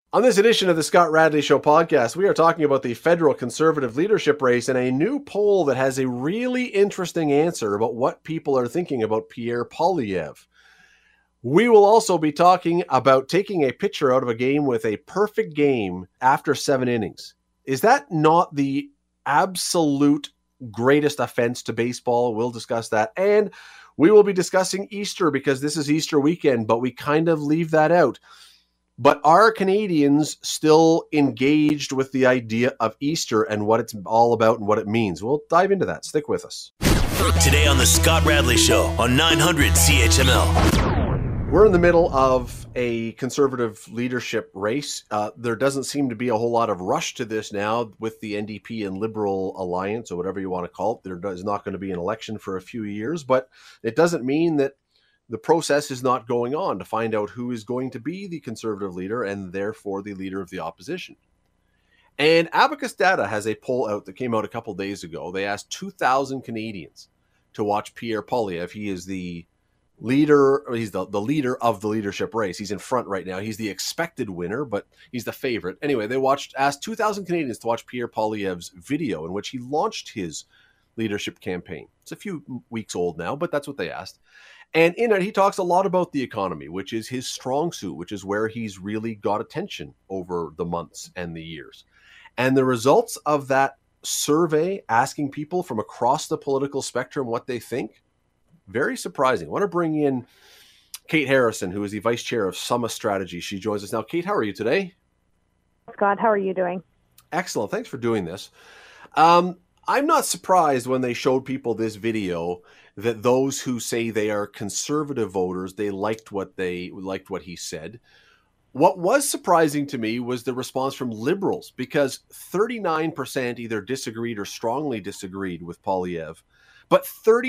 On this edition of the Scott Radley Show podcast, we are talking about the federal conservative leadership race and a new poll that has a really interesting answer about what people are thinking about Pierre Poilievre. We will also be talking about taking a pitcher out of a game with a perfect game after 7 innings. Is that not the absolute greatest offense to baseball? We'll discuss that. And we will be discussing Easter because this is Easter weekend, but we kind of leave that out. But are Canadians still engaged with the idea of Easter and what it's all about and what it means? We'll dive into that. Stick with us. Today on the Scott Radley Show on 900 CHML. We're in the middle of a conservative leadership race. There doesn't seem to be a whole lot of rush to this now with the NDP and Liberal Alliance, or whatever you want to call it. There is not going to be an election for a few years, but it doesn't mean that the process is not going on to find out who is going to be the conservative leader and therefore the leader of the opposition. And Abacus Data has a poll out that came out a couple days ago. They asked 2,000 Canadians to watch Pierre Poilievre. He is the leader, or he's the leader of the leadership race. He's in front right now. He's the expected winner, but he's the favorite. Anyway, they asked 2,000 Canadians to watch Pierre Poilievre's video in which he launched his leadership campaign. It's a few weeks old now, but that's what they asked. And in it, he talks a lot about the economy, which is his strong suit, which is where he's really got attention over the months and the years. And the results of that survey, asking people from across the political spectrum what they think, very surprising. I want to bring in Kate Harrison, who is the vice chair of Summa Strategy. She joins us now. Kate, how are you today? Scott, how are you doing? Excellent. Thanks for doing this. I'm not surprised when they showed people this video that those who say they are conservative voters, they liked what he said. What was surprising to me was the response from Liberals, because 39% either disagreed or strongly disagreed with Poilievre, but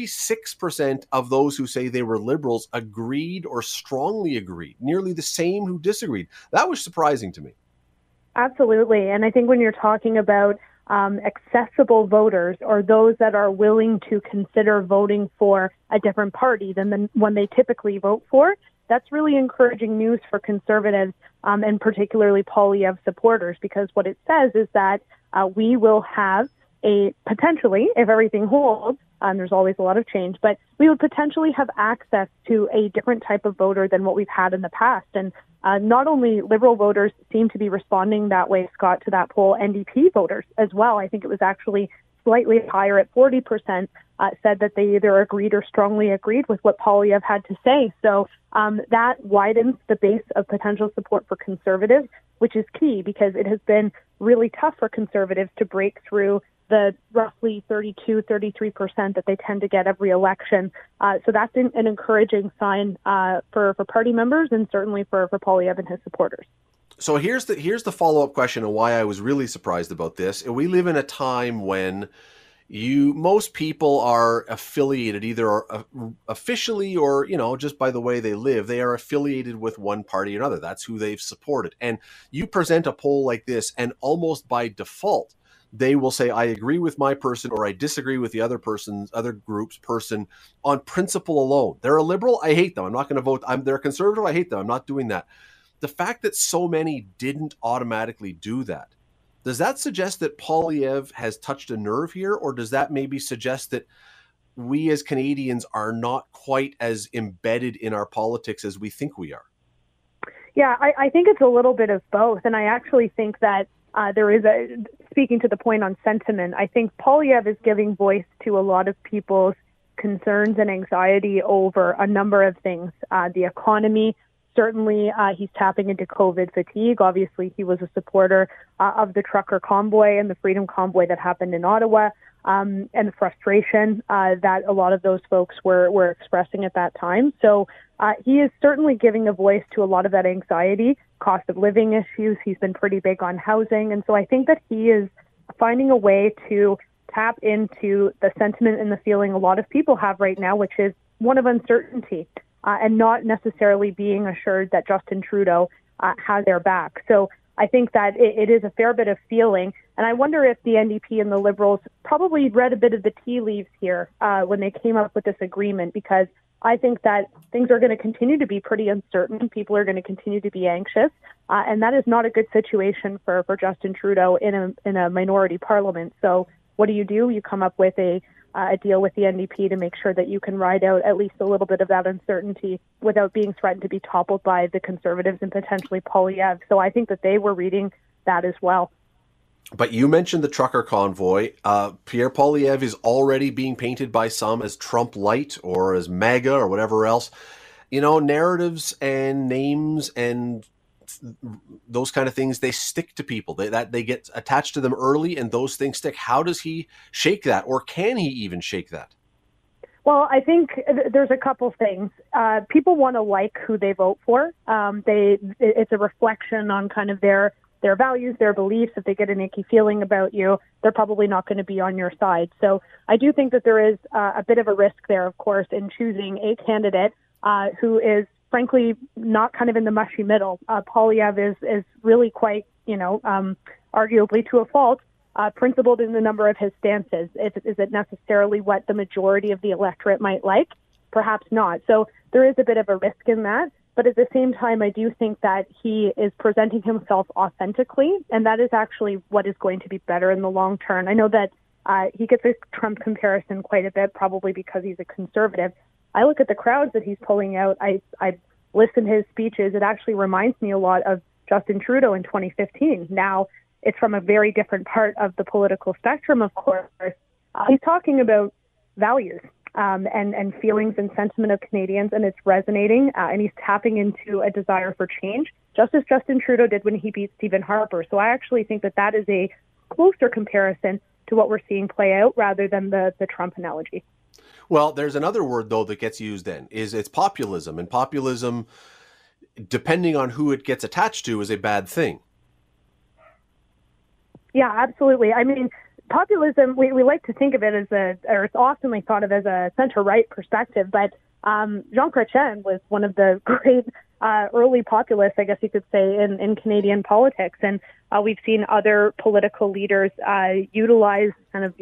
36% of those who say they were Liberals agreed or strongly agreed, nearly the same who disagreed. That was surprising to me. Absolutely. And I think when you're talking about accessible voters, or those that are willing to consider voting for a different party than the one they typically vote for, that's really encouraging news for conservatives, and particularly Poilievre supporters, because what it says is that we will have potentially, if everything holds, there's always a lot of change, but we would potentially have access to a different type of voter than what we've had in the past. And not only Liberal voters seem to be responding that way, Scott, to that poll, NDP voters as well. I think it was actually slightly higher at 40%, said that they either agreed or strongly agreed with what Poilievre had to say. So that widens the base of potential support for conservatives, which is key because it has been really tough for conservatives to break through the roughly 32-33% that they tend to get every election. So that's an encouraging sign for party members and certainly for Poilievre and his supporters. So here's the follow-up question on why I was really surprised about this. We live in a time when most people are affiliated, either officially or, just by the way they live, they are affiliated with one party or another. That's who they've supported. And you present a poll like this, and almost by default, they will say, I agree with my person or I disagree with the other group's person on principle alone. They're a Liberal, I hate them. I'm not going to vote. They're a conservative, I hate them. I'm not doing that. The fact that so many didn't automatically do that, does that suggest that Poilievre has touched a nerve here? Or does that maybe suggest that we as Canadians are not quite as embedded in our politics as we think we are? Yeah, I think it's a little bit of both. And I actually think that there is speaking to the point on sentiment, I think Poilievre is giving voice to a lot of people's concerns and anxiety over a number of things. The economy, certainly he's tapping into COVID fatigue. Obviously, he was a supporter of the trucker convoy and the Freedom Convoy that happened in Ottawa, and the frustration that a lot of those folks were expressing at that time. So he is certainly giving a voice to a lot of that anxiety, cost of living issues. He's been pretty big on housing. And so I think that he is finding a way to tap into the sentiment and the feeling a lot of people have right now, which is one of uncertainty and not necessarily being assured that Justin Trudeau has their back. So I think that it is a fair bit of feeling. And I wonder if the NDP and the Liberals probably read a bit of the tea leaves here when they came up with this agreement, because I think that things are going to continue to be pretty uncertain. People are going to continue to be anxious. And that is not a good situation for Justin Trudeau in a minority parliament. So what do? You come up with a deal with the NDP to make sure that you can ride out at least a little bit of that uncertainty without being threatened to be toppled by the Conservatives and potentially Poilievre. So I think that they were reading that as well. But you mentioned the trucker convoy. Pierre Poilievre is already being painted by some as Trump light or as MAGA or whatever else. You know, narratives and names and those kind of things, they stick to people. They get attached to them early, and those things stick. How does he shake that, or can he even shake that? Well, I think there's a couple things. People want to like who they vote for. It's a reflection on kind of their values, their beliefs. If they get an icky feeling about you, they're probably not going to be on your side. So I do think that there is a bit of a risk there, of course, in choosing a candidate who is frankly not kind of in the mushy middle. Poilievre is really quite, arguably to a fault, principled in a number of his stances. Is it necessarily what the majority of the electorate might like? Perhaps not. So there is a bit of a risk in that. But at the same time, I do think that he is presenting himself authentically, and that is actually what is going to be better in the long term. I know that he gets a Trump comparison quite a bit, probably because he's a conservative. I look at the crowds that he's pulling out. I listen to his speeches. It actually reminds me a lot of Justin Trudeau in 2015. Now, it's from a very different part of the political spectrum, of course. He's talking about values. And feelings and sentiment of Canadians, and it's resonating, and he's tapping into a desire for change, just as Justin Trudeau did when he beat Stephen Harper. So I actually think that is a closer comparison to what we're seeing play out rather than the Trump analogy. Well, there's another word, though, that gets used then, it's populism. And populism, depending on who it gets attached to, is a bad thing. Yeah, absolutely. I mean, populism, we like to think of it or it's often thought of as a center-right perspective, but Jean Chrétien was one of the great early populists, I guess you could say, in Canadian politics. And we've seen other political leaders utilize kind of,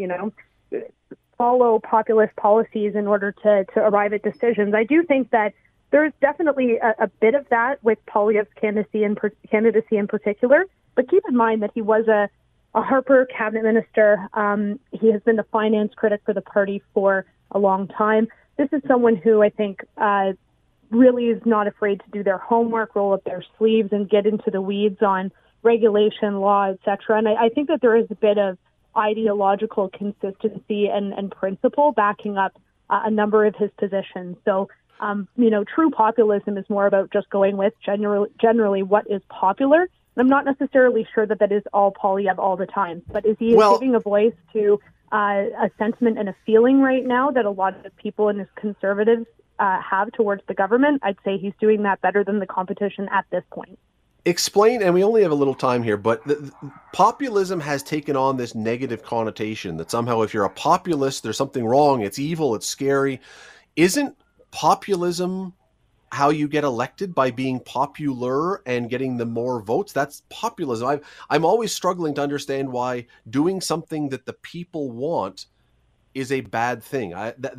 follow populist policies in order to arrive at decisions. I do think that there's definitely a bit of that with Poilievre's candidacy in particular, but keep in mind that he was a Harper cabinet minister. He has been the finance critic for the party for a long time. This is someone who I think really is not afraid to do their homework, roll up their sleeves, and get into the weeds on regulation, law, etc. And I think that there is a bit of ideological consistency and principle backing up a number of his positions. So, true populism is more about just going with generally what is popular. I'm not necessarily sure that is all Poilievre all the time, but is he giving a voice to a sentiment and a feeling right now that a lot of people in his conservatives have towards the government? I'd say he's doing that better than the competition at this point. Explain, and we only have a little time here, but populism has taken on this negative connotation that somehow if you're a populist, there's something wrong, it's evil, it's scary. Isn't populism how you get elected, by being popular and getting the more votes? That's populism. I'm always struggling to understand why doing something that the people want is a bad thing.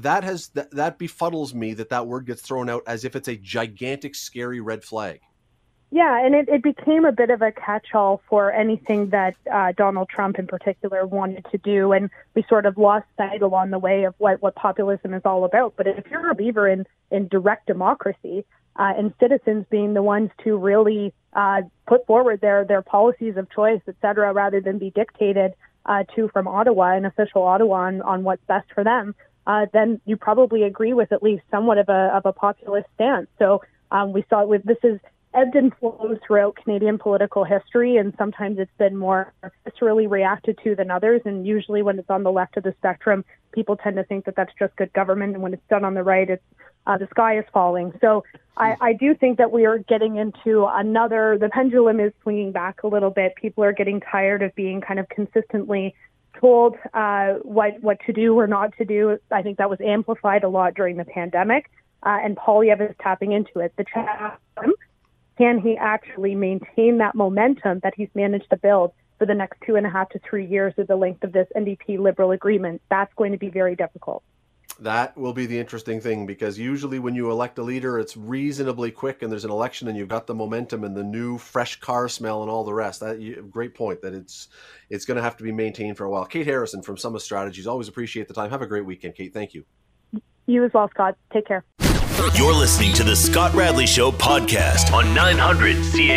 That befuddles me that word gets thrown out as if it's a gigantic, scary red flag. Yeah, and it became a bit of a catch-all for anything that Donald Trump in particular wanted to do, and we sort of lost sight along the way of what populism is all about. But if you're a believer in direct democracy and citizens being the ones to really put forward their policies of choice, et cetera, rather than be dictated to from Ottawa, an official Ottawa, on what's best for them, then you probably agree with at least somewhat of a populist stance. So we saw this is ebbed and flowed throughout Canadian political history, and sometimes it's been more viscerally reacted to than others. And usually when it's on the left of the spectrum, people tend to think that that's just good government, and when it's done on the right, it's the sky is falling. So I do think that we are getting into the pendulum is swinging back a little bit. People are getting tired of being kind of consistently told what to do or not to do. I think that was amplified a lot during the pandemic, and Poilievre is tapping into it. The challenge: can he actually maintain that momentum that he's managed to build for the next 2.5 to 3 years of the length of this NDP Liberal agreement? That's going to be very difficult. That will be the interesting thing, because usually when you elect a leader, it's reasonably quick and there's an election and you've got the momentum and the new fresh car smell and all the rest. Great point that it's going to have to be maintained for a while. Kate Harrison from Summit Strategies. Always appreciate the time. Have a great weekend, Kate. Thank you. You as well, Scott. Take care. You're listening to the Scott Radley Show podcast on 900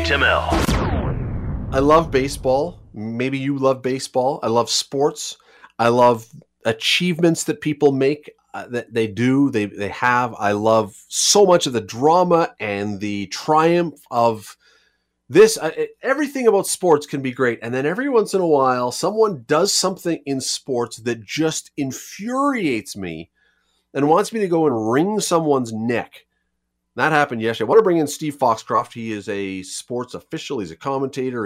CHML. I love baseball. Maybe you love baseball. I love sports. I love achievements that people make, that they have. I love so much of the drama and the triumph of this. Everything about sports can be great. And then every once in a while, someone does something in sports that just infuriates me and wants me to go and wring someone's neck. That happened yesterday. I want to bring in Steve Foxcroft. He is a sports official. He's a commentator.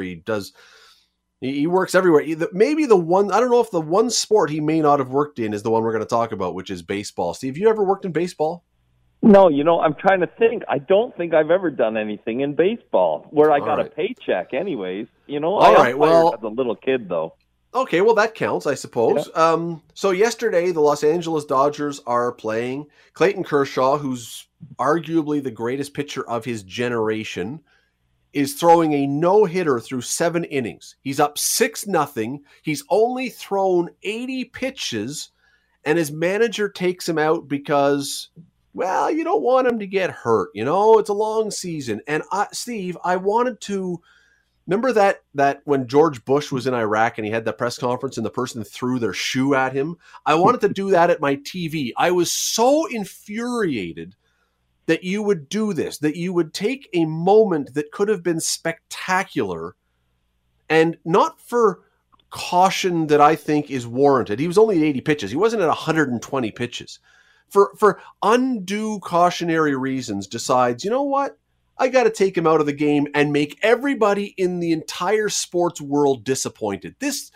He works everywhere. Maybe the one, I don't know if the one sport he may not have worked in is the one we're going to talk about, which is baseball. Steve, you ever worked in baseball? No, I'm trying to think. I don't think I've ever done anything in baseball where I got a paycheck anyways. All right. Well, as a little kid, though. Okay, well, that counts, I suppose. Yeah. So yesterday, the Los Angeles Dodgers are playing. Clayton Kershaw, who's arguably the greatest pitcher of his generation, is throwing a no-hitter through 7 innings. He's up 6-0. He's only thrown 80 pitches, and his manager takes him out because, well, you don't want him to get hurt. It's a long season. And Steve, I wanted to... Remember that when George Bush was in Iraq and he had that press conference and the person threw their shoe at him? I wanted to do that at my TV. I was so infuriated that you would do this, that you would take a moment that could have been spectacular and not for caution that I think is warranted. He was only at 80 pitches. He wasn't at 120 pitches. For undue cautionary reasons, decides, you know what? I got to take him out of the game and make everybody in the entire sports world disappointed. This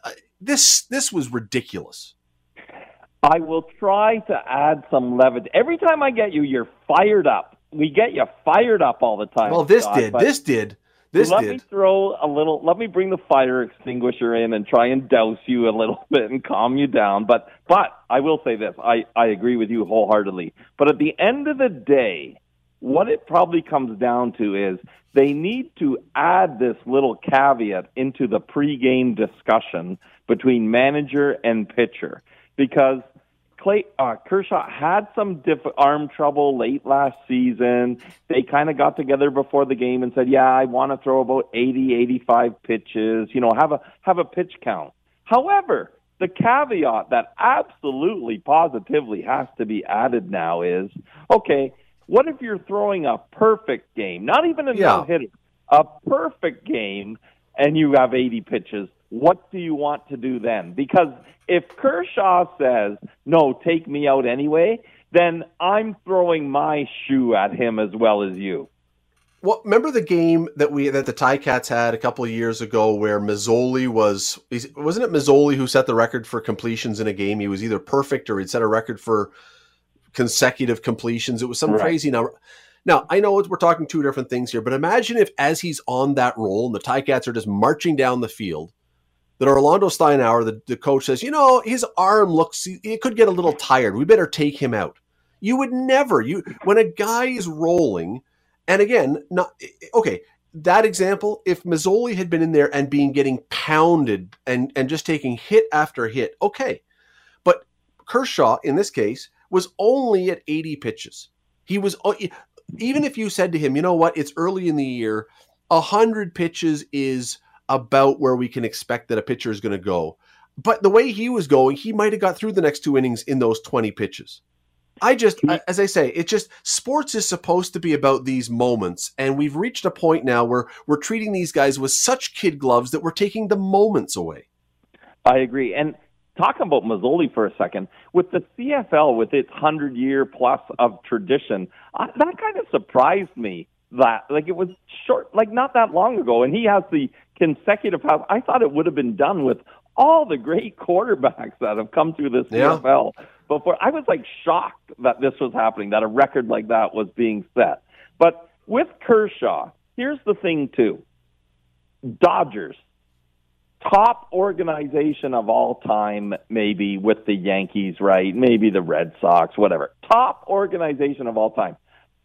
was ridiculous. I will try to add some levity. Every time I get you, you're fired up. We get you fired up all the time. Well, this did. Let me bring the fire extinguisher in and try and douse you a little bit and calm you down. But I will say this. I agree with you wholeheartedly. But at the end of the day, what it probably comes down to is they need to add this little caveat into the pregame discussion between manager and pitcher, because Kershaw had some arm trouble late last season. They kind of got together before the game and said, I want to throw about 80, 85 pitches, have a pitch count. However, the caveat that absolutely positively has to be added now is, okay, what if you're throwing a perfect game, not even a no-hitter, a perfect game, and you have 80 pitches? What do you want to do then? Because if Kershaw says, no, take me out anyway, then I'm throwing my shoe at him as well as you. Well, remember the game that the Ticats had a couple of years ago where Mazzoli wasn't it Mazzoli who set the record for completions in a game? He was either perfect or he'd set a record for consecutive completions. It was some crazy number. Now, I know we're talking two different things here, but imagine if as he's on that roll and the Ticats are just marching down the field, that Orlando Steinauer, the coach, says, his arm it could get a little tired. We better take him out. You would never. When a guy is rolling, and again, that example, if Mazzoli had been in there and getting pounded and just taking hit after hit, okay. But Kershaw, in this case, was only at 80 pitches. He was, even if you said to him, you know what, it's early in the year, 100 pitches is about where we can expect that a pitcher is going to go. But the way he was going, he might have got through the next 2 innings in those 20 pitches. As I say, sports is supposed to be about these moments. And we've reached a point now where we're treating these guys with such kid gloves that we're taking the moments away. I agree. And talking about Mazzoli for a second, with the CFL, with its 100-year plus of tradition, that kind of surprised me. That it was short, not that long ago, and he has the consecutive pass. I thought it would have been done with all the great quarterbacks that have come through the CFL before. I was shocked that this was happening, that a record like that was being set. But with Kershaw, here's the thing too: Dodgers, top organization of all time, maybe with the Yankees, right? Maybe the Red Sox, whatever. Top organization of all time.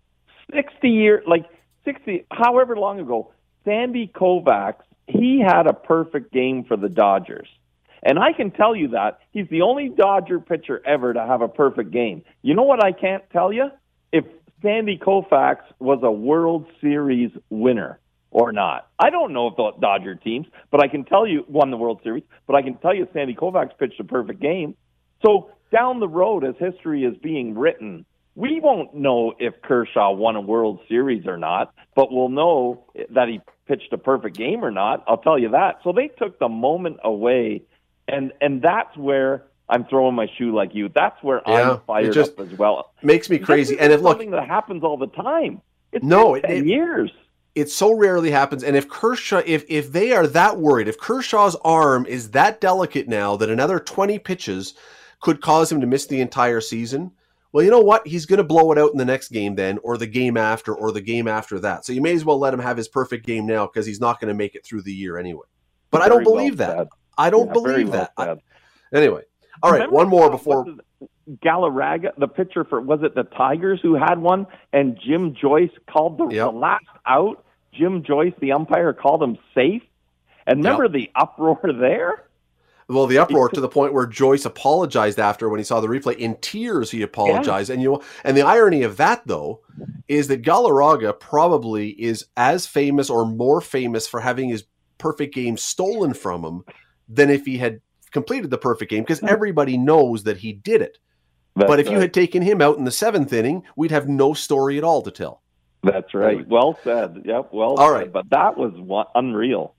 60, however long ago, Sandy Koufax, he had a perfect game for the Dodgers. And I can tell you that he's the only Dodger pitcher ever to have a perfect game. You know what I can't tell you? If Sandy Koufax was a World Series winner or not. I don't know if the Dodger teams, but I can tell you won the World Series, but I can tell you Sandy Koufax pitched a perfect game. So down the road, as history is being written, we won't know if Kershaw won a World Series or not, but we'll know that he pitched a perfect game or not. I'll tell you that. So they took the moment away, and that's where I'm throwing my shoe like you. That's where I'm fired up as well. Makes me crazy. And if something that happens all the time. It's 10 years. It so rarely happens. And if Kershaw, if they are that worried, if Kershaw's arm is that delicate now that another 20 pitches could cause him to miss the entire season, well, you know what? He's going to blow it out in the next game then, or the game after, or the game after that. So you may as well let him have his perfect game now because he's not going to make it through the year anyway. But I don't believe that. I don't believe that. Anyway. All right, one more before. Galarraga, the pitcher for, was it the Tigers who had one? And Jim Joyce called the last out. Jim Joyce, the umpire, called him safe. And remember the uproar there? Well, the uproar to the point where Joyce apologized after when he saw the replay. In tears, he apologized. Yeah. And the irony of that, though, is that Galarraga probably is as famous or more famous for having his perfect game stolen from him than if he had completed the perfect game, because everybody knows that he did it. But if you had taken him out in the 7th inning, we'd have no story at all to tell. That's right. Anyway. Well said. Yep. Well said. Right. But that was unreal.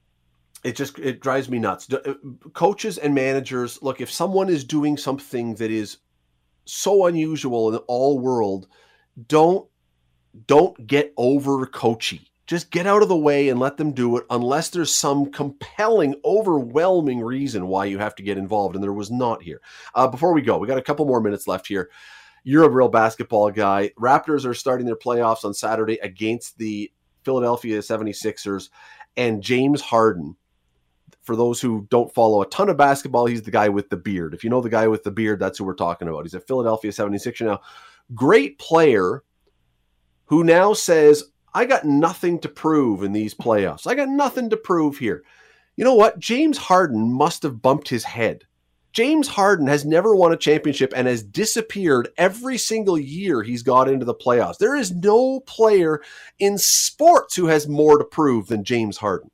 It drives me nuts. Coaches and managers, look, if someone is doing something that is so unusual in all world, don't get over coachy. Just get out of the way and let them do it unless there's some compelling, overwhelming reason why you have to get involved, and there was not here. Before we go, we got a couple more minutes left here. You're a real basketball guy. Raptors are starting their playoffs on Saturday against the Philadelphia 76ers, and James Harden, for those who don't follow a ton of basketball, he's the guy with the beard. If you know the guy with the beard, that's who we're talking about. He's a Philadelphia 76er now. Great player who now says, I got nothing to prove in these playoffs. I got nothing to prove here. You know what? James Harden must have bumped his head. James Harden has never won a championship and has disappeared every single year he's got into the playoffs. There is no player in sports who has more to prove than James Harden.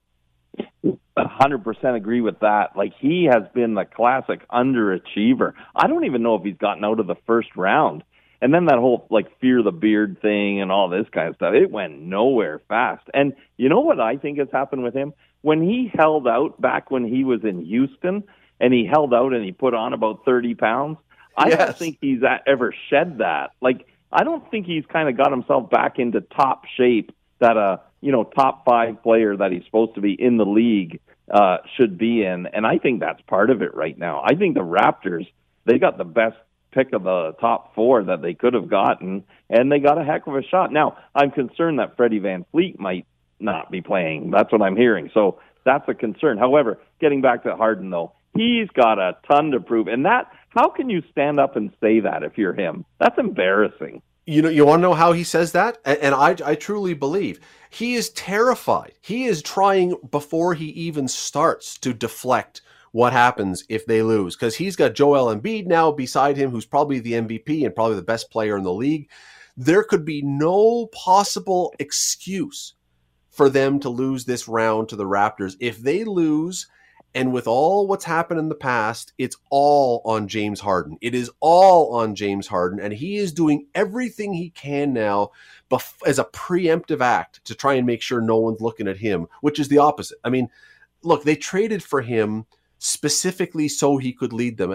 100% agree with that. Like, he has been the classic underachiever. I don't even know if he's gotten out of the first round. And then that whole, fear the beard thing and all this kind of stuff, it went nowhere fast. And you know what I think has happened with him? When he held out back when he was in Houston, and he held out and he put on about 30 pounds, I don't think he's ever shed that. I don't think he's kind of got himself back into top shape that a top 5 player that he's supposed to be in the league should be in. And I think that's part of it right now. I think the Raptors, they got the best pick of the top 4 that they could have gotten, and they got a heck of a shot. Now, I'm concerned that Freddie VanVleet might not be playing. That's what I'm hearing. So that's a concern. However, getting back to Harden, though, he's got a ton to prove. And how can you stand up and say that if you're him? That's embarrassing. You want to know how he says that? And I truly believe he is terrified. He is trying before he even starts to deflect what happens if they lose, because he's got Joel Embiid now beside him, who's probably the MVP and probably the best player in the league. There could be no possible excuse for them to lose this round to the Raptors. If they lose, and with all what's happened in the past, it's all on James Harden. It is all on James Harden, and he is doing everything he can now as a preemptive act to try and make sure no one's looking at him, which is the opposite. I mean, look, they traded for him specifically so he could lead them.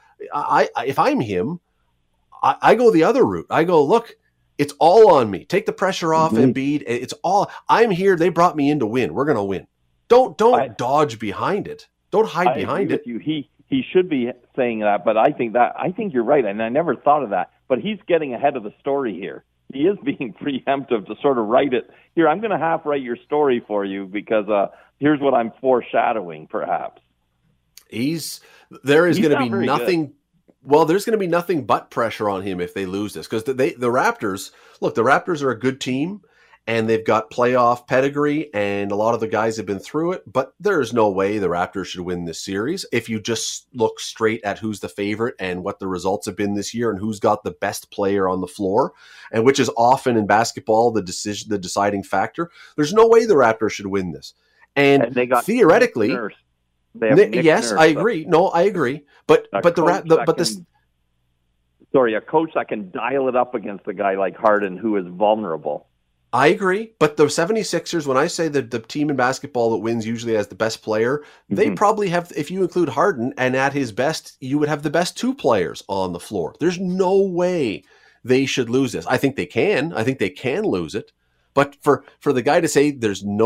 If I'm him, I go the other route. I go, look, it's all on me. Take the pressure off Embiid. It's all, I'm here. They brought me in to win. We're going to win. Don't dodge behind it. Don't hide behind it. He should be saying that, but I think you're right, and I never thought of that. But he's getting ahead of the story here. He is being preemptive to sort of write it. Here, I'm going to half write your story for you because here's what I'm foreshadowing, perhaps. There is He's going to not be very nothing. Well, there's going to be nothing but pressure on him if they lose this, because the Raptors. Look, the Raptors are a good team, and they've got playoff pedigree, and a lot of the guys have been through it. But there's no way the Raptors should win this series if you just look straight at who's the favorite and what the results have been this year, and who's got the best player on the floor, and which is often in basketball the deciding factor. There's no way the Raptors should win this, and they got theoretically. Yes, I agree. No, I agree. But a coach that can dial it up against a guy like Harden who is vulnerable. I agree. But the 76ers, when I say that the team in basketball that wins usually has the best player, they probably have, if you include Harden, and at his best, you would have the best two players on the floor. There's no way they should lose this. I think they can. I think they can lose it. But for the guy to say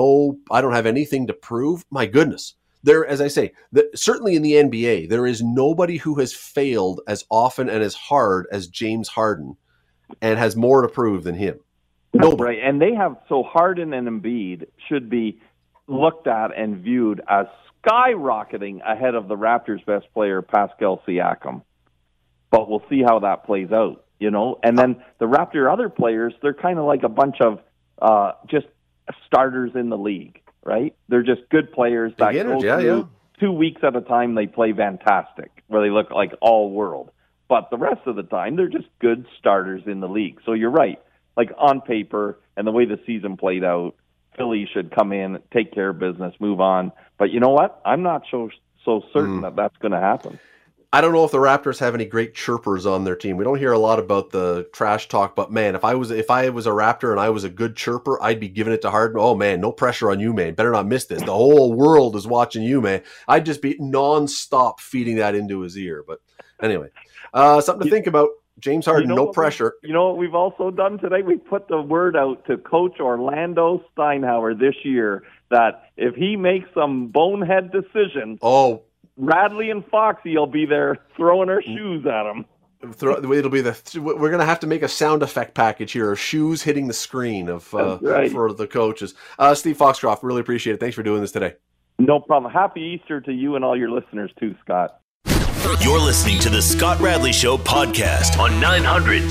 I don't have anything to prove, my goodness. There, as I say, certainly in the NBA, there is nobody who has failed as often and as hard as James Harden and has more to prove than him. Nobody. Right, and they have, so Harden and Embiid should be looked at and viewed as skyrocketing ahead of the Raptors' best player, Pascal Siakam. But we'll see how that plays out, And then the Raptor other players, they're kind of like a bunch of just starters in the league. Right? They're just good players that go through 2 weeks at a time. They play fantastic, where they look like all world. But the rest of the time, they're just good starters in the league. So you're right. Like on paper and the way the season played out, Philly should come in, take care of business, move on. But you know what? I'm not so certain that that's going to happen. I don't know if the Raptors have any great chirpers on their team. We don't hear a lot about the trash talk, but man, if I was a Raptor and I was a good chirper, I'd be giving it to Harden. Oh man, no pressure on you, man. Better not miss this. The whole world is watching you, man. I'd just be nonstop feeding that into his ear. But anyway, something to think about. James Harden, no pressure. You know what we've also done today? We put the word out to Coach Orlando Steinhauer this year that if he makes some bonehead decision, Radley and Foxy will be there throwing our shoes at him. It'll be we're going to have to make a sound effect package here of shoes hitting the screen for the coaches. Steve Foxcroft, really appreciate it. Thanks for doing this today. No problem. Happy Easter to you and all your listeners too, Scott. You're listening to the Scott Radley Show podcast on 900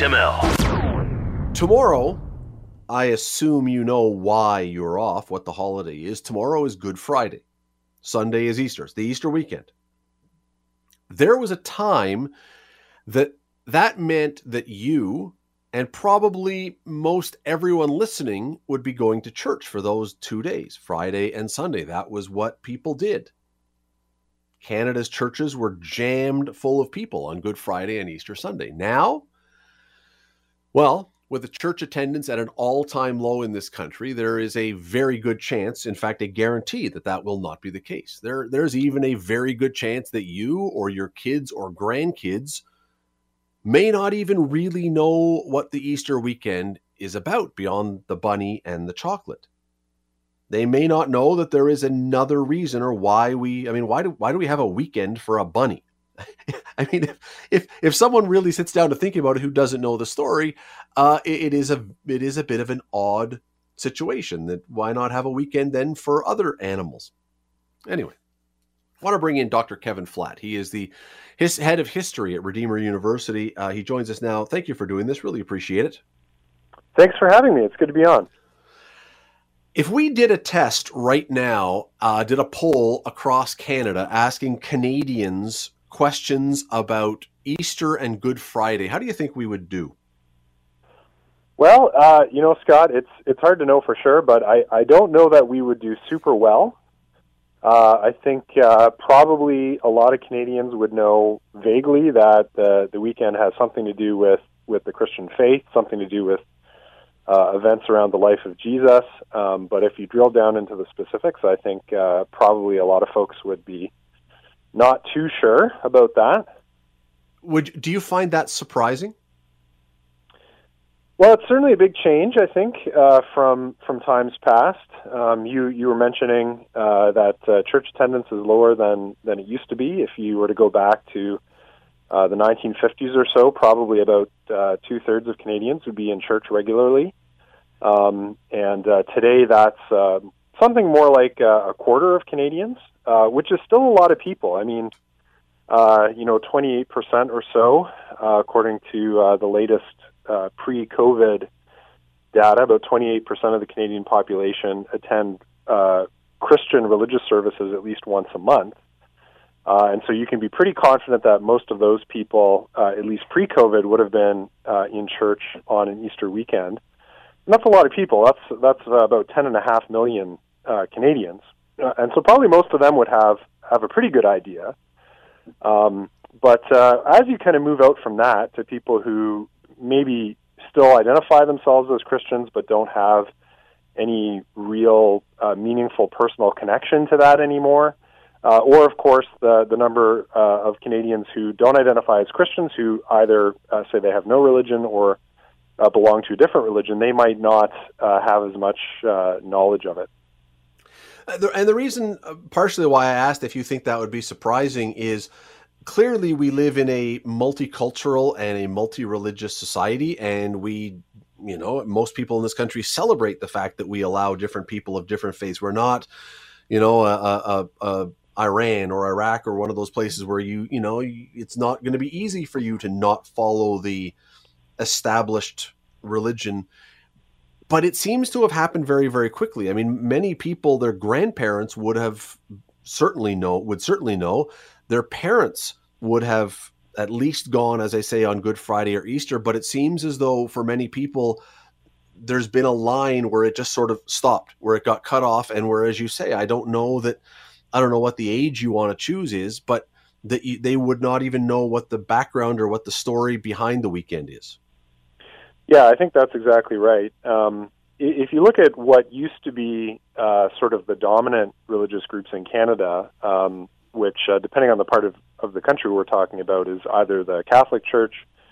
CHML. Tomorrow, I assume you know why you're off, what the holiday is. Tomorrow is Good Friday. Sunday is Easter. It's the Easter weekend. There was a time that meant that you and probably most everyone listening would be going to church for those 2 days, Friday and Sunday. That was what people did. Canada's churches were jammed full of people on Good Friday and Easter Sunday. Now, well, with the church attendance at an all-time low in this country, there is a very good chance, in fact, a guarantee that will not be the case. There's even a very good chance that you or your kids or grandkids may not even really know what the Easter weekend is about beyond the bunny and the chocolate. They may not know that there is another reason or why do we have a weekend for a bunny? I mean, if someone really sits down to think about it who doesn't know the story, it is a bit of an odd situation. That why not have a weekend then for other animals? Anyway, I want to bring in Dr. Kevin Flatt. He is his head of history at Redeemer University. He joins us now. Thank you for doing this. Really appreciate it. Thanks for having me. It's good to be on. If we did a test right now, did a poll across Canada asking Canadians questions about Easter and Good Friday, how do you think we would do? Well, Scott, it's hard to know for sure, but I don't know that we would do super well. I think probably a lot of Canadians would know vaguely that the weekend has something to do with the Christian faith, something to do with events around the life of Jesus. But if you drill down into the specifics, I think probably a lot of folks would be not too sure about that. Do you find that surprising? Well, it's certainly a big change, I think, from times past. You were mentioning that church attendance is lower than it used to be. If you were to go back to the 1950s or so, probably about 2/3 of Canadians would be in church regularly. And today that's something more like a quarter of Canadians, which is still a lot of people. I mean, 28% or so, according to the latest pre-COVID data. About 28% of the Canadian population attend Christian religious services at least once a month. And so you can be pretty confident that most of those people, at least pre-COVID, would have been in church on an Easter weekend. And that's a lot of people. That's about 10.5 million Canadians. And so probably most of them would have a pretty good idea. But as you kind of move out from that to people who maybe still identify themselves as Christians but don't have any real meaningful personal connection to that anymore, or, of course, the number of Canadians who don't identify as Christians, who either say they have no religion or belong to a different religion, they might not have as much knowledge of it. And the reason, partially why I asked if you think that would be surprising, is clearly we live in a multicultural and a multi-religious society, and most people in this country celebrate the fact that we allow different people of different faiths. We're not, Iran or Iraq or one of those places where it's not going to be easy for you to not follow the established religion. But it seems to have happened very, very quickly. I mean, many people, their grandparents would certainly know. Their parents would have at least gone, as I say, on Good Friday or Easter. But it seems as though for many people, there's been a line where it just sort of stopped, where it got cut off. And where, as you say, I don't know what the age you want to choose is, but that they would not even know what the background or what the story behind the weekend is. Yeah, I think that's exactly right. If you look at what used to be sort of the dominant religious groups in Canada, which, depending on the part of the country we're talking about, is either the Catholic Church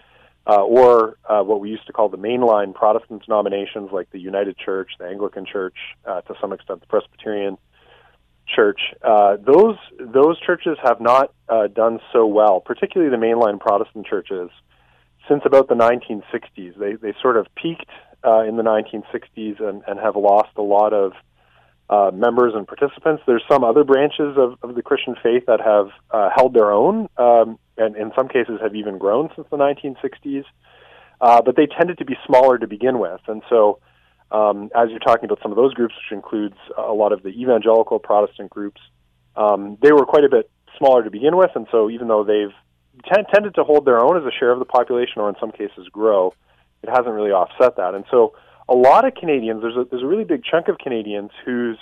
or what we used to call the mainline Protestant denominations, like the United Church, the Anglican Church, to some extent the Presbyterian Church. Those churches have not done so well, particularly the mainline Protestant churches, since about the 1960s. They sort of peaked in the 1960s and have lost a lot of members and participants. There's some other branches of the Christian faith that have held their own, and in some cases have even grown since the 1960s, but they tended to be smaller to begin with. And so as you're talking about some of those groups, which includes a lot of the evangelical Protestant groups, they were quite a bit smaller to begin with, and so even though they've tended to hold their own as a share of the population, or in some cases grow, it hasn't really offset that. And so a lot of Canadians, there's a really big chunk of Canadians who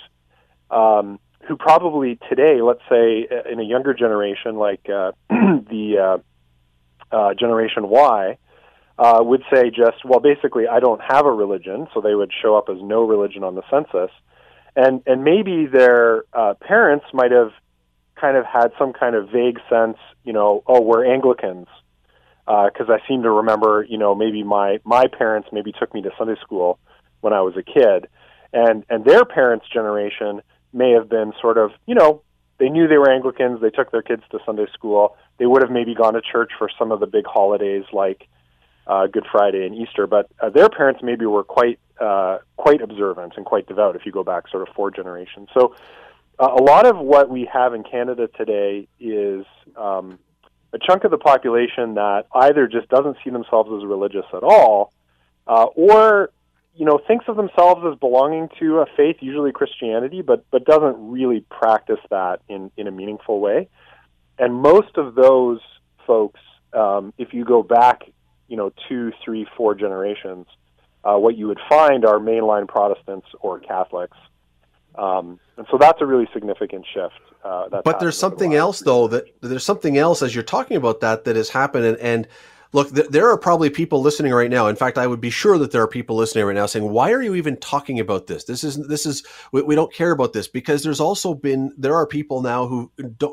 probably today, let's say in a younger generation like the Generation Y, would say basically I don't have a religion, so they would show up as no religion on the census. And maybe their parents might have kind of had some kind of vague sense, we're Anglicans, because I seem to remember, maybe my parents maybe took me to Sunday school when I was a kid, and their parents' generation may have been sort of, they knew they were Anglicans, they took their kids to Sunday school, they would have maybe gone to church for some of the big holidays like Good Friday and Easter, but their parents maybe were quite observant and quite devout if you go back sort of 4 generations. So a lot of what we have in Canada today is a chunk of the population that either just doesn't see themselves as religious at all, or thinks of themselves as belonging to a faith, usually Christianity, but doesn't really practice that in a meaningful way. And most of those folks, if you go back 2, 3, 4 generations, what you would find are mainline Protestants or Catholics. And so that's a really significant shift. But there's something else, though, there's something else as you're talking about that has happened. And look, there are probably people listening right now. In fact, I would be sure that there are people listening right now saying, why are you even talking about this? We don't care about this, because there are people now who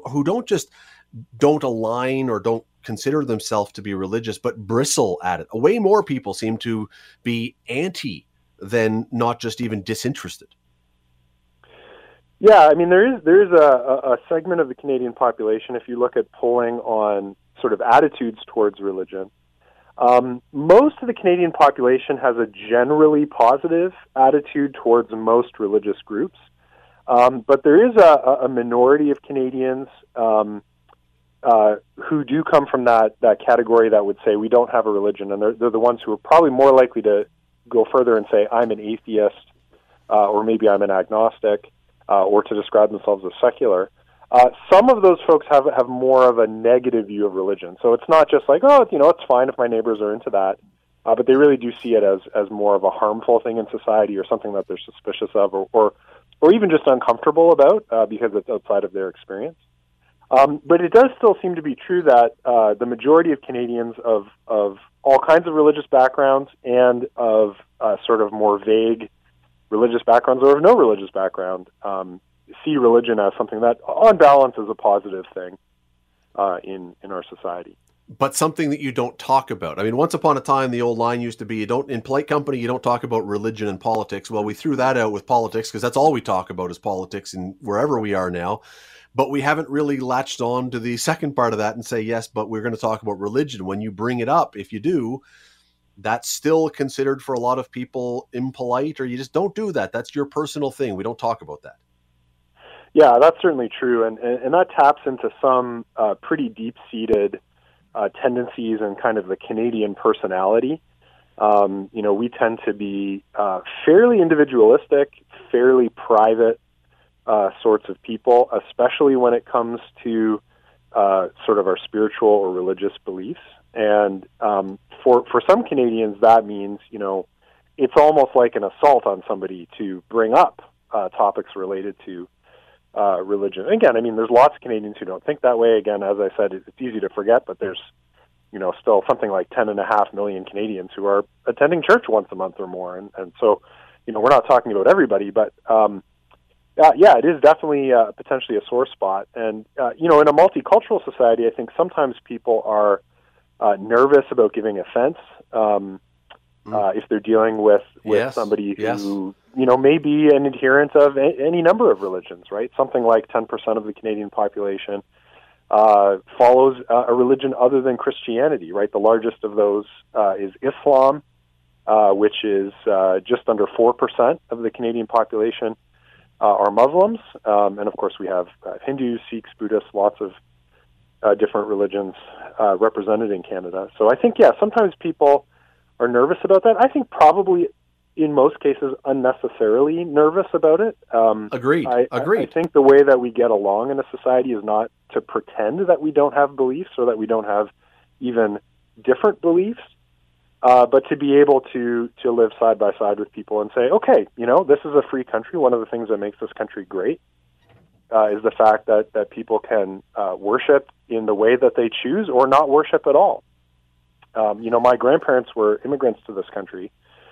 don't align or don't consider themselves to be religious, but bristle at it. Way more people seem to be anti than not just even disinterested. Yeah, I mean, there is a segment of the Canadian population, if you look at polling on sort of attitudes towards religion, most of the Canadian population has a generally positive attitude towards most religious groups. But there is a minority of Canadians who do come from that category that would say we don't have a religion, and they're the ones who are probably more likely to go further and say I'm an atheist, or maybe I'm an agnostic, or to describe themselves as secular. Some of those folks have more of a negative view of religion. So it's not just like, oh, it's fine if my neighbors are into that, but they really do see it as more of a harmful thing in society, or something that they're suspicious of, or even just uncomfortable about because it's outside of their experience. But it does still seem to be true that the majority of Canadians of all kinds of religious backgrounds and of sort of more vague religious backgrounds or of no religious background see religion as something that, on balance, is a positive thing in our society. But something that you don't talk about. I mean, once upon a time, the old line used to be, in polite company, you don't talk about religion and politics. Well, we threw that out with politics because that's all we talk about is politics and wherever we are now. But we haven't really latched on to the second part of that and say, yes, but we're going to talk about religion. When you bring it up, if you do, that's still considered for a lot of people impolite, or you just don't do that. That's your personal thing. We don't talk about that. Yeah, that's certainly true. And that taps into some pretty deep-seated tendencies and kind of the Canadian personality. We tend to be fairly individualistic, fairly private sorts of people, especially when it comes to sort of our spiritual or religious beliefs. And for some Canadians, that means, it's almost like an assault on somebody to bring up topics related to religion. Again, I mean, there's lots of Canadians who don't think that way. Again, as I said, it's easy to forget, but there's, still something like 10.5 million Canadians who are attending church once a month or more. And so, we're not talking about everybody, but it is definitely potentially a sore spot. And, in a multicultural society, I think sometimes people are nervous about giving offense if they're dealing with somebody who, may be an adherent of any number of religions, right? Something like 10% of the Canadian population follows a religion other than Christianity, right? The largest of those is Islam, which is just under 4% of the Canadian population are Muslims. And of course we have Hindus, Sikhs, Buddhists, lots of different religions represented in Canada. So I think, sometimes people are nervous about that. I think probably in most cases unnecessarily nervous about it. Agreed. I think the way that we get along in a society is not to pretend that we don't have beliefs or that we don't have even different beliefs, but to be able to live side by side with people and say, okay, this is a free country. One of the things that makes this country great is the fact that people can worship in the way that they choose or not worship at all. My grandparents were immigrants to this country,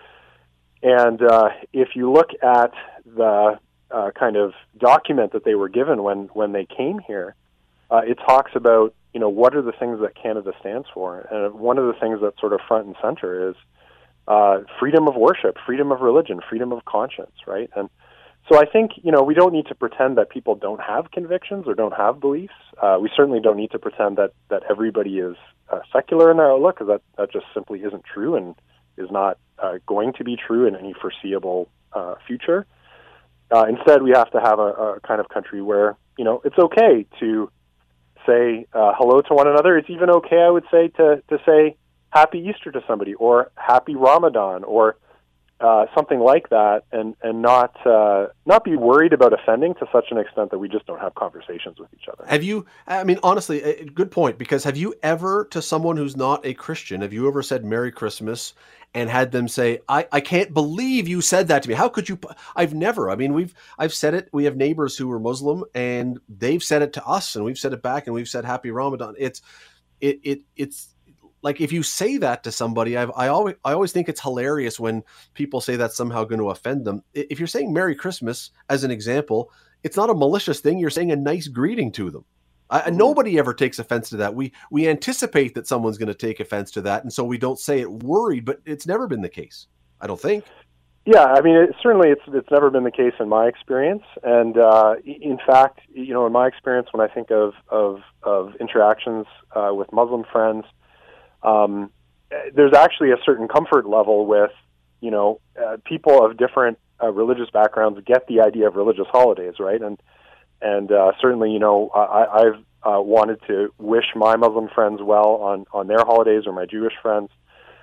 and if you look at the kind of document that they were given when they came here, it talks about, what are the things that Canada stands for. And one of the things that's sort of front and center is freedom of worship, freedom of religion, freedom of conscience, right? And so I think, we don't need to pretend that people don't have convictions or don't have beliefs. We certainly don't need to pretend that everybody is secular in their outlook, because that just simply isn't true and is not going to be true in any foreseeable future. Instead, we have to have a kind of country where, it's okay to say hello to one another. It's even okay, I would say, to say Happy Easter to somebody, or Happy Ramadan, or something like that, and not be worried about offending to such an extent that we just don't have conversations with each other. Have you, honestly, a good point, because have you ever, to someone who's not a Christian, have you ever said Merry Christmas and had them say, I can't believe you said that to me. How could you? I've never. I've said it. We have neighbors who are Muslim, and they've said it to us, and we've said it back, and we've said Happy Ramadan. It's like, if you say that to somebody, I always think it's hilarious when people say that's somehow going to offend them. If you're saying Merry Christmas, as an example, it's not a malicious thing. You're saying a nice greeting to them. Nobody ever takes offense to that. We anticipate that someone's going to take offense to that, and so we don't say it worried, but it's never been the case, I don't think. Yeah, certainly it's never been the case in my experience. And in fact, in my experience, when I think of interactions with Muslim friends, there's actually a certain comfort level with, people of different religious backgrounds get the idea of religious holidays, right? And certainly, I've wanted to wish my Muslim friends well on their holidays, or my Jewish friends.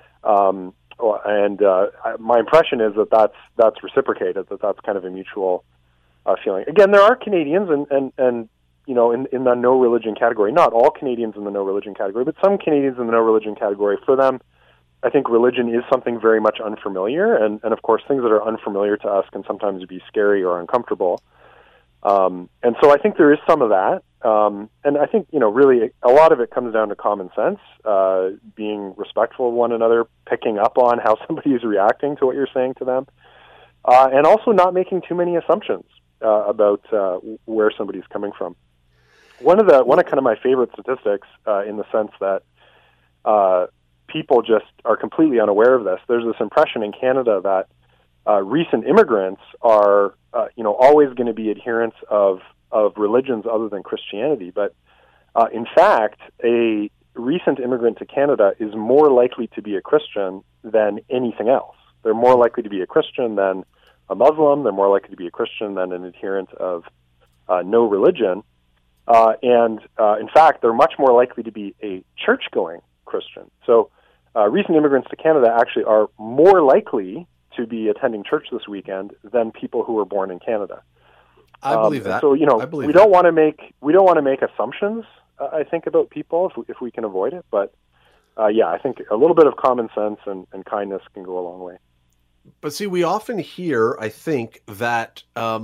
My impression is that that's reciprocated, that's kind of a mutual feeling. Again, there are Canadians and in the no religion category, not all Canadians in the no religion category, but some Canadians in the no religion category. For them, I think religion is something very much unfamiliar, and of course, things that are unfamiliar to us can sometimes be scary or uncomfortable. And so I think there is some of that. And I think, really a lot of it comes down to common sense, being respectful of one another, picking up on how somebody is reacting to what you're saying to them, and also not making too many assumptions about where somebody's coming from. One of kind of my favorite statistics, in the sense that people just are completely unaware of this. There's this impression in Canada that recent immigrants are, always going to be adherents of religions other than Christianity. But in fact, a recent immigrant to Canada is more likely to be a Christian than anything else. They're more likely to be a Christian than a Muslim. They're more likely to be a Christian than an adherent of no religion. And in fact, they're much more likely to be a church-going Christian. So recent immigrants to Canada actually are more likely to be attending church this weekend than people who were born in Canada. I believe that. So we don't want to make assumptions. I think about people if we can avoid it. But I think a little bit of common sense and kindness can go a long way. But see, we often hear, I think, that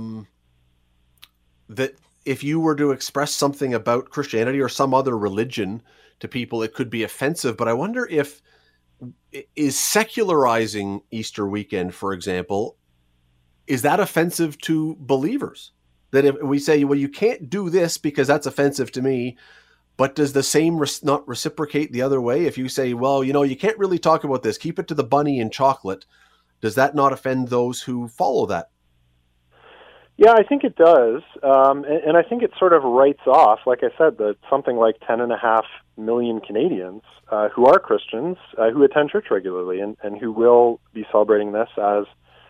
that if you were to express something about Christianity or some other religion to people, it could be offensive. But I wonder is secularizing Easter weekend, for example, is that offensive to believers? That if we say, well, you can't do this because that's offensive to me, but does the same not reciprocate the other way? If you say, well, you can't really talk about this, keep it to the bunny and chocolate, does that not offend those who follow that? Yeah, I think it does. And I think it sort of writes off, like I said, something like 10.5 million Canadians who are Christians, who attend church regularly and who will be celebrating this as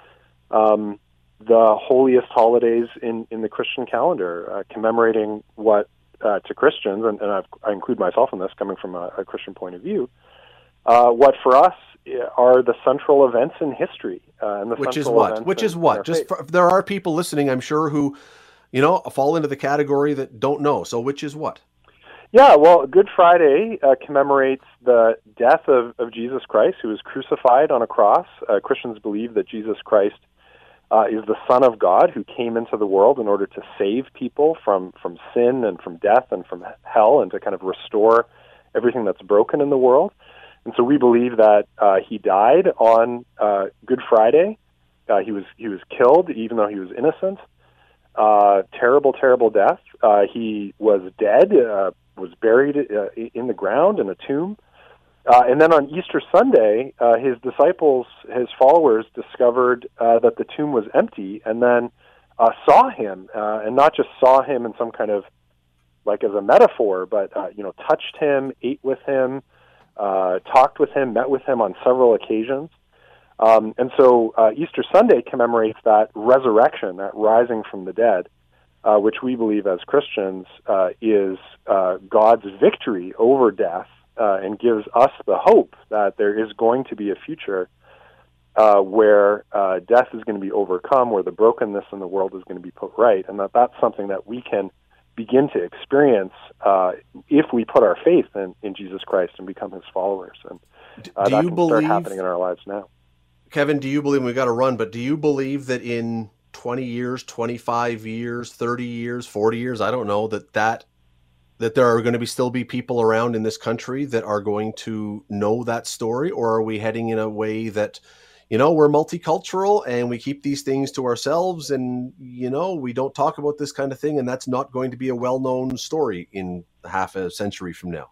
the holiest holidays in the Christian calendar, commemorating what to Christians, and I include myself in this, coming from a Christian point of view, what for us are the central events in history. Which is what? There are people listening, I'm sure, who, fall into the category that don't know. So which is what? Yeah, well, Good Friday commemorates the death of Jesus Christ, who was crucified on a cross. Christians believe that Jesus Christ is the Son of God who came into the world in order to save people from sin and from death and from hell, and to kind of restore everything that's broken in the world. And so we believe that he died on Good Friday. He was killed even though he was innocent. Terrible, terrible death. He was dead, was buried in the ground in a tomb. And then on Easter Sunday, his disciples, his followers, discovered that the tomb was empty, and then saw him, and not just saw him in some kind of, like as a metaphor, but touched him, ate with him, talked with him, met with him on several occasions. And so Easter Sunday commemorates that resurrection, that rising from the dead, which we believe as Christians is God's victory over death, and gives us the hope that there is going to be a future where death is going to be overcome, where the brokenness in the world is going to be put right, and that's something that we can begin to experience if we put our faith in Jesus Christ and become his followers. And that can start happening in our lives now. Kevin, do you believe, we've got to run, but do you believe that in 20 years, 25 years, 30 years, 40 years, I don't know, that there are going to still be people around in this country that are going to know that story? Or are we heading in a way that, we're multicultural and we keep these things to ourselves and, we don't talk about this kind of thing, and that's not going to be a well-known story in half a century from now?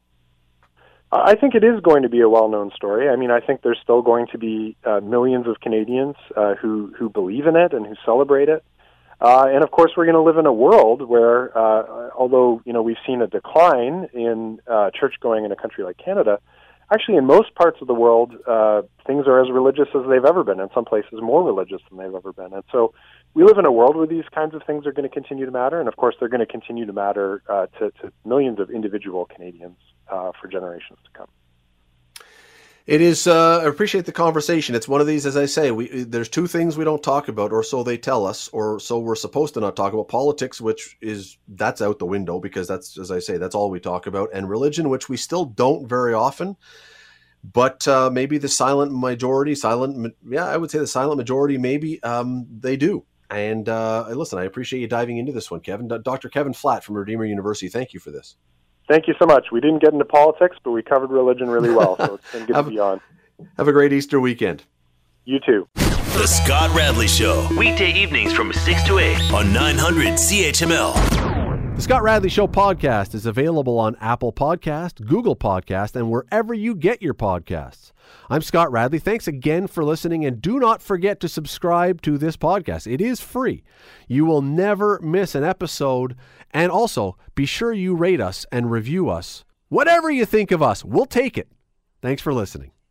I think it is going to be a well-known story. I mean, I think there's still going to be millions of Canadians who believe in it and who celebrate it. And of course, we're going to live in a world where, although we've seen a decline in church-going in a country like Canada, actually, in most parts of the world, things are as religious as they've ever been. In some places, more religious than they've ever been. And so we live in a world where these kinds of things are going to continue to matter. And, of course, they're going to continue to matter to millions of individual Canadians for generations to come. It is. I appreciate the conversation. It's one of these, as I say, there's two things we don't talk about, or so they tell us, or so we're supposed to not talk about. Politics, that's out the window because that's, as I say, that's all we talk about, and religion, which we still don't very often. But maybe the silent majority, I would say the silent majority, maybe they do. And listen, I appreciate you diving into this one, Kevin. Dr. Kevin Flatt from Redeemer University, thank you for this. Thank you so much. We didn't get into politics, but we covered religion really well, so it's been good to be on. Have a great Easter weekend. You too. The Scott Radley Show, weekday evenings from 6 to 8 on 900 CHML. The Scott Radley Show podcast is available on Apple Podcast, Google Podcast, and wherever you get your podcasts. I'm Scott Radley. Thanks again for listening, and do not forget to subscribe to this podcast. It is free. You will never miss an episode, and also be sure you rate us and review us. Whatever you think of us, we'll take it. Thanks for listening.